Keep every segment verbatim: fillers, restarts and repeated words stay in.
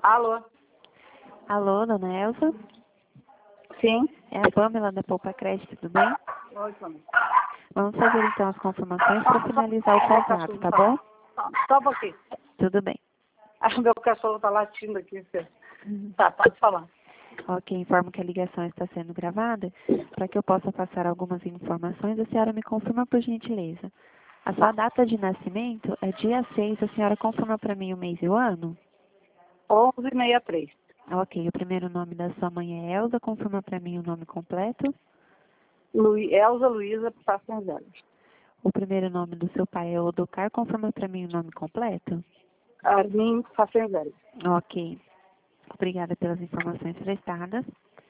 Alô? Alô, dona Elza? Sim? É a Pamela da Poupa Crédito, tudo bem? Oi, Pamela. Vamos fazer então as confirmações para finalizar o contrato, tá bom? Só um pouquinho. Tudo bem. Ah, meu cachorro tá latindo aqui, filho. Uhum. Tá, pode falar. Ok, informo que a ligação está sendo gravada. Para que eu possa passar algumas informações, a senhora me confirma por gentileza. A sua data de nascimento é dia seis, a senhora confirma para mim o mês e o ano? onze e sessenta e três. Ok, o primeiro nome da sua mãe é Elza, confirma para mim o nome completo. Lu... Elza Luísa Passanzelos. O primeiro nome do seu pai é Odocar, confirma para mim o nome completo. Armin Passanzelos. Ok, obrigada pelas informações prestadas.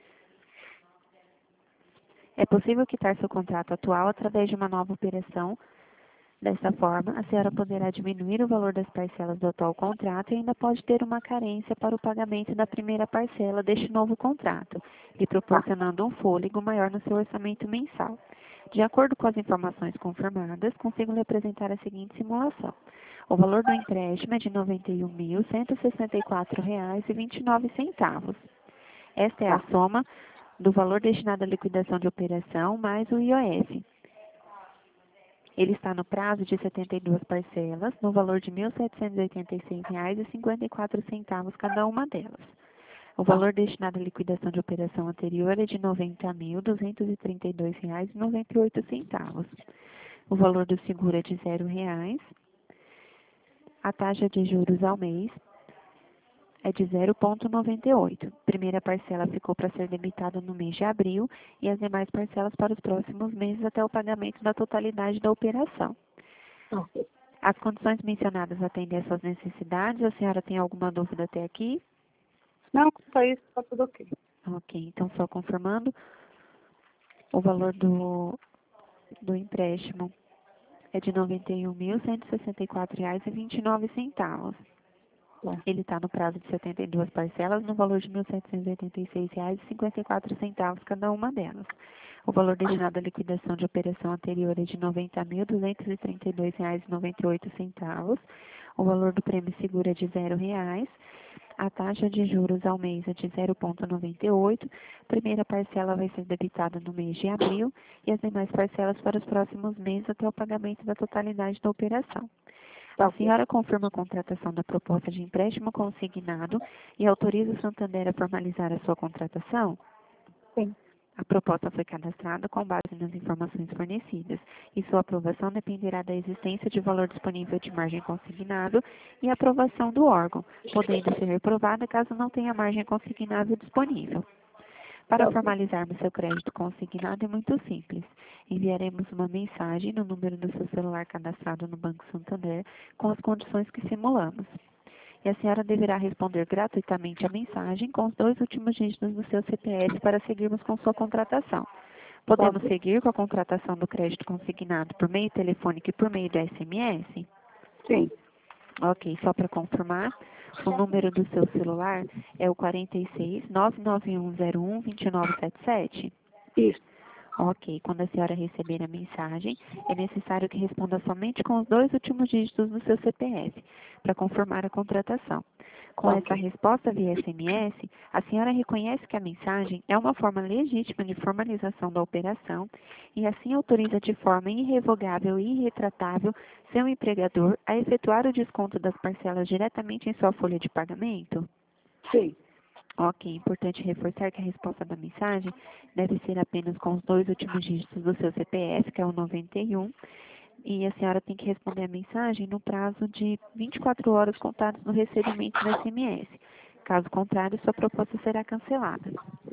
É possível quitar seu contrato atual através de uma nova operação. Dessa forma, a senhora poderá diminuir o valor das parcelas do atual contrato e ainda pode ter uma carência para o pagamento da primeira parcela deste novo contrato, lhe proporcionando um fôlego maior no seu orçamento mensal. De acordo com as informações confirmadas, consigo lhe apresentar a seguinte simulação. O valor do empréstimo é de noventa e um mil, cento e sessenta e quatro reais e vinte e nove centavos. Esta é a soma do valor destinado à liquidação de operação mais o I O F. Ele está no prazo de setenta e duas parcelas, no valor de mil setecentos e oitenta e seis reais e cinquenta e quatro centavos cada uma delas. O valor destinado à liquidação de operação anterior é de noventa mil, duzentos e trinta e dois reais e noventa e oito centavos. O valor do seguro é de zero reais. A taxa de juros ao mês é de zero vírgula noventa e oito. Primeira parcela ficou para ser debitada no mês de abril e as demais parcelas para os próximos meses até o pagamento da totalidade da operação. As condições mencionadas atendem às suas necessidades. A senhora tem alguma dúvida até aqui? Não, só isso, tá tudo ok. Ok, então só confirmando, o valor do, do empréstimo é de noventa e um mil, cento e sessenta e quatro reais e vinte e nove centavos. Ele está no prazo de setenta e duas parcelas, no valor de mil setecentos e oitenta e seis reais e cinquenta e quatro centavos cada uma delas. O valor destinado à liquidação de operação anterior é de noventa mil, duzentos e trinta e dois reais e noventa e oito centavos. O valor do prêmio seguro é de zero reais. A taxa de juros ao mês é de zero vírgula noventa e oito. Primeira parcela vai ser debitada no mês de abril e as demais parcelas para os próximos meses até o pagamento da totalidade da operação. A senhora confirma a contratação da proposta de empréstimo consignado e autoriza o Santander a formalizar a sua contratação? Sim. A proposta foi cadastrada com base nas informações fornecidas e sua aprovação dependerá da existência de valor disponível de margem consignado e aprovação do órgão, podendo ser reprovada caso não tenha margem consignável disponível. Para formalizarmos seu crédito consignado é muito simples. Enviaremos uma mensagem no número do seu celular cadastrado no Banco Santander com as condições que simulamos. E a senhora deverá responder gratuitamente a mensagem com os dois últimos dígitos do seu C P F para seguirmos com sua contratação. Podemos seguir com a contratação do crédito consignado por meio telefônico e por meio do S M S? Sim. Ok, só para confirmar, o número do seu celular é o quarenta e seis, nove nove um zero um, dois nove sete sete? Isso. Ok, quando a senhora receber a mensagem, é necessário que responda somente com os dois últimos dígitos do seu C P F, para confirmar a contratação. Com essa resposta via S M S, a senhora reconhece que a mensagem é uma forma legítima de formalização da operação e assim autoriza de forma irrevogável e irretratável seu empregador a efetuar o desconto das parcelas diretamente em sua folha de pagamento? Sim. Ok, importante reforçar que a resposta da mensagem deve ser apenas com os dois últimos dígitos do seu C P F, que é o noventa e um, e a senhora tem que responder a mensagem no prazo de vinte e quatro horas contadas no recebimento do S M S. Caso contrário, sua proposta será cancelada.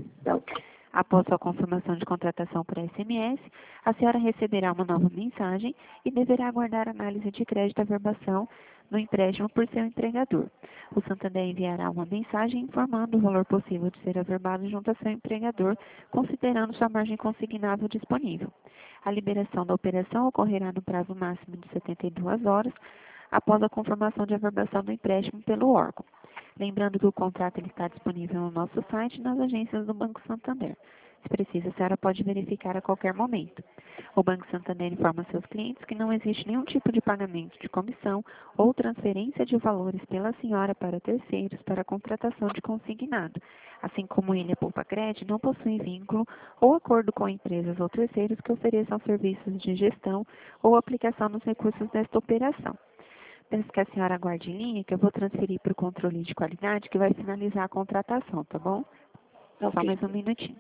Após sua confirmação de contratação por S M S, a senhora receberá uma nova mensagem e deverá aguardar análise de crédito averbação no empréstimo por seu empregador. O Santander enviará uma mensagem informando o valor possível de ser averbado junto a seu empregador, considerando sua margem consignável disponível. A liberação da operação ocorrerá no prazo máximo de setenta e duas horas, após a confirmação de averbação do empréstimo pelo órgão. Lembrando que o contrato ele está disponível no nosso site e nas agências do Banco Santander. Se precisa, a senhora pode verificar a qualquer momento. O Banco Santander informa seus clientes que não existe nenhum tipo de pagamento de comissão ou transferência de valores pela senhora para terceiros para a contratação de consignado, assim como ele, a Poupa-Cred, não possui vínculo ou acordo com empresas ou terceiros que ofereçam serviços de gestão ou aplicação nos recursos desta operação. Peço que a senhora aguarde em linha, que eu vou transferir para o controle de qualidade, que vai finalizar a contratação, tá bom? Só Ok. mais um minutinho.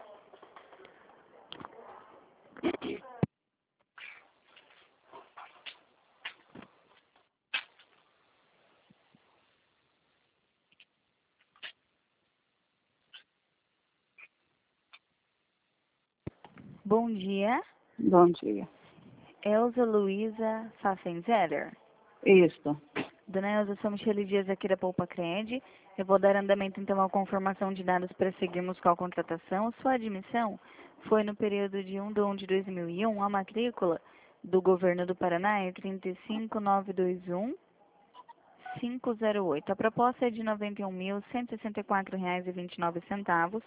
Bom dia, Bom dia. Elza Luiza Pfaffenzeller. Isso. Dona Elza, sou Michele Dias aqui da Poupa-Cred. Eu vou dar andamento então à confirmação de dados para seguirmos com a contratação. Sua admissão foi no período de um de um de dois mil e um. A matrícula do Governo do Paraná é trinta e cinco mil novecentos e vinte e um ponto quinhentos e oito. A proposta é de noventa e um mil cento e sessenta e quatro reais e vinte e nove centavos.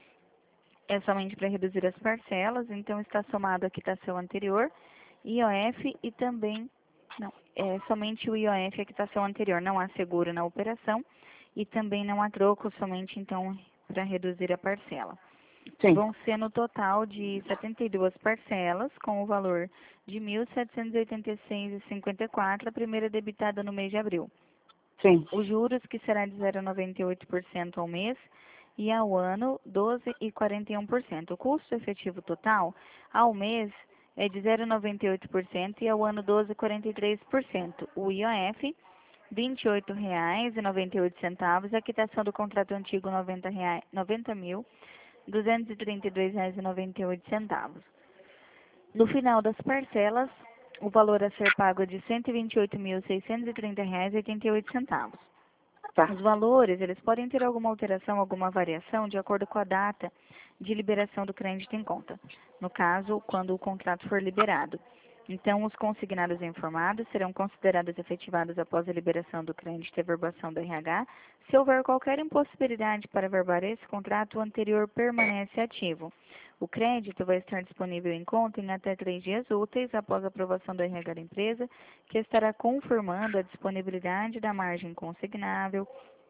É somente para reduzir as parcelas, então está somado a quitação anterior, I O F e também, não, é somente o I O F e a quitação anterior, não há seguro na operação e também não há troco, somente então para reduzir a parcela. Sim. Vão ser no total de setenta e duas parcelas, com o valor de mil setecentos e oitenta e seis reais e cinquenta e quatro centavos, a primeira debitada no mês de abril. Sim. Os juros, que será de zero vírgula noventa e oito por cento ao mês, e ao ano doze vírgula quarenta e um por cento. O custo efetivo total ao mês é de zero vírgula noventa e oito por cento e ao ano doze vírgula quarenta e três por cento. O I O F, vinte e oito reais e noventa e oito centavos. A quitação do contrato antigo, noventa reais, noventa mil duzentos e trinta e dois reais e noventa e oito centavos. No final das parcelas, o valor a ser pago é de cento e vinte e oito mil seiscentos e trinta reais e oitenta e oito centavos. Tá. Os valores, eles podem ter alguma alteração, alguma variação de acordo com a data de liberação do crédito em conta. No caso, quando o contrato for liberado. Então, os consignados e informados serão considerados efetivados após a liberação do crédito e averbação do R H. Se houver qualquer impossibilidade para averbar esse contrato, o anterior permanece ativo. O crédito vai estar disponível em conta em até três dias úteis após a aprovação do R H da empresa, que estará confirmando a disponibilidade da margem consignável,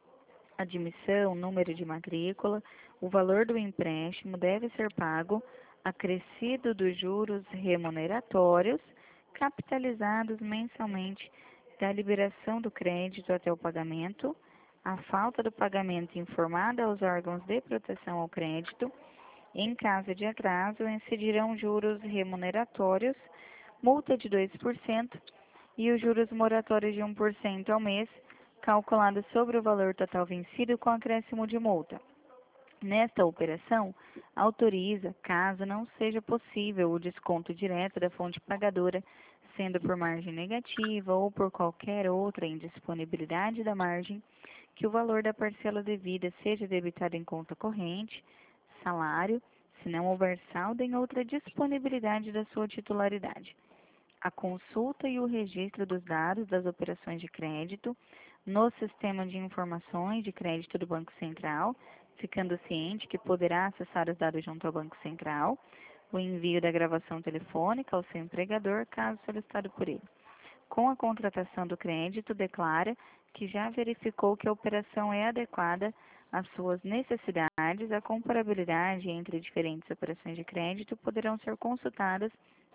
admissão, número de matrícula. O valor do empréstimo deve ser pago acrescido dos juros remuneratórios, capitalizados mensalmente da liberação do crédito até o pagamento, a falta do pagamento informada aos órgãos de proteção ao crédito. Em caso de atraso, incidirão juros remuneratórios, multa de dois por cento e os juros moratórios de um por cento ao mês, calculado sobre o valor total vencido com acréscimo de multa. Nesta operação, autoriza, caso não seja possível, o desconto direto da fonte pagadora, sendo por margem negativa ou por qualquer outra indisponibilidade da margem, que o valor da parcela devida seja debitado em conta corrente, salário, se não houver saldo em outra disponibilidade da sua titularidade. A consulta e o registro dos dados das operações de crédito no Sistema de Informações de Crédito do Banco Central, ficando ciente que poderá acessar os dados junto ao Banco Central, o envio da gravação telefônica ao seu empregador, caso solicitado por ele. Com a contratação do crédito, declara que já verificou que a operação é adequada às suas necessidades. A comparabilidade entre diferentes operações de crédito poderão ser consultadas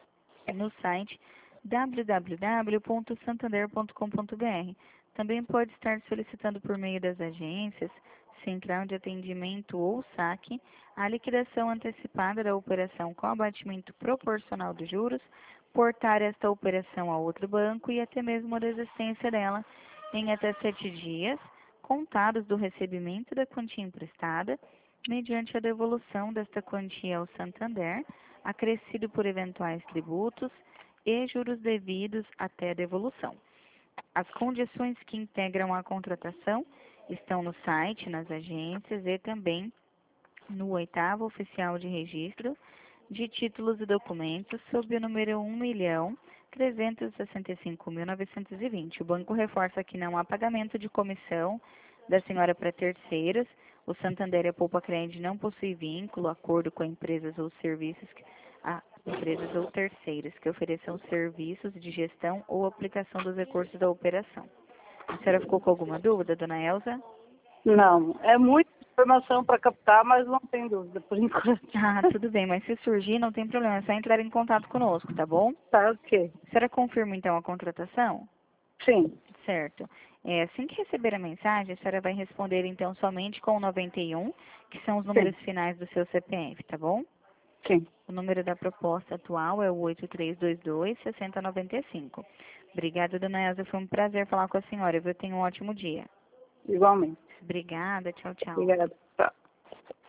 no site w w w ponto santander ponto com ponto b r. Também pode estar solicitando por meio das agências, central de atendimento ou saque, a liquidação antecipada da operação com abatimento proporcional dos juros, portar esta operação a outro banco e até mesmo a desistência dela em até sete dias, contados do recebimento da quantia emprestada, mediante a devolução desta quantia ao Santander, acrescido por eventuais tributos e juros devidos até a devolução. As condições que integram a contratação estão no site, nas agências e também no oitavo oficial de registro de títulos e documentos sob o número um milhão trezentos e sessenta e cinco mil novecentos e vinte. O banco reforça que não há pagamento de comissão da senhora para terceiros. O Santander e a Poupa Cred não possuem vínculo, acordo com empresas ou serviços, que- a empresas ou terceiros que ofereçam serviços de gestão ou aplicação dos recursos da operação. A senhora ficou com alguma dúvida, dona Elza? Não, é muita informação para captar, mas não tem dúvida, por enquanto. Ah, tudo bem, mas se surgir, não tem problema, é só entrar em contato conosco, tá bom? Tá, ok. A senhora confirma, então, a contratação? Sim, Certo. É, assim que receber a mensagem, a senhora vai responder, então, somente com o noventa e um, que são os números finais do seu C P F, tá bom? sim. O número da proposta atual é o oito três dois dois, seis zero nove cinco. Obrigada, dona Elza. Foi um prazer falar com a senhora. Eu tenho um ótimo dia. Igualmente. Obrigada. Tchau, tchau. Obrigada. Tchau.